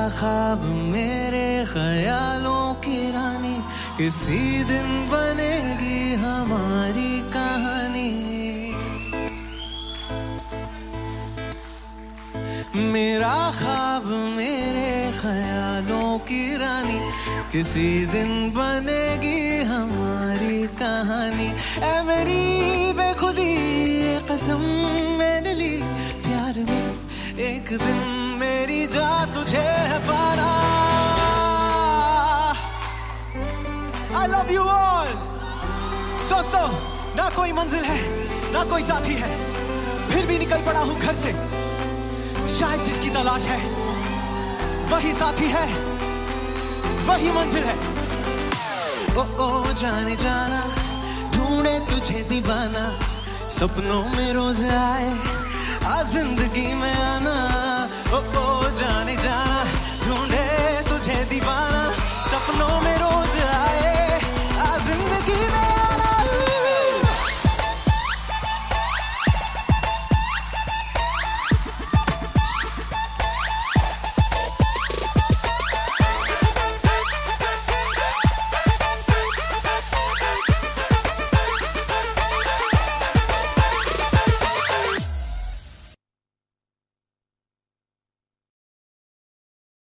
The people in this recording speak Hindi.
ख्वाब मेरे ख्यालों की रानी, किसी दिन बनेगी हमारी कहानी। मेरा ख्वाब मेरे ख्यालों की रानी, किसी दिन बनेगी हमारी कहानी। ऐ मेरी बेखुदी ये कसम मैंने ली, प्यार में एक दिन मेरी जा तुझे है पाना। I love you all। दोस्तों, ना कोई मंजिल है ना कोई साथी है, फिर भी निकल पड़ा हूँ घर से। शायद जिसकी तलाश है वही साथी है, वही मंजिल है। ओ जाने जाना, ढूंढे तुझे दीवाना, सपनों में रोज आए आ जिंदगी में आना। ओ जाने